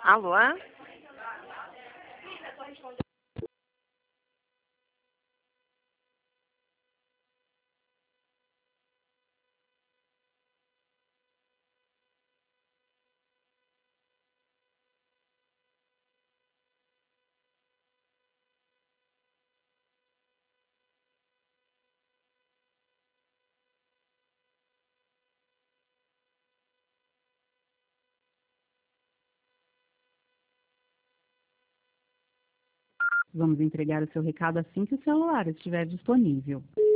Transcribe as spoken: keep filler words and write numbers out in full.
Alô? Vamos entregar o seu recado assim que o celular estiver disponível.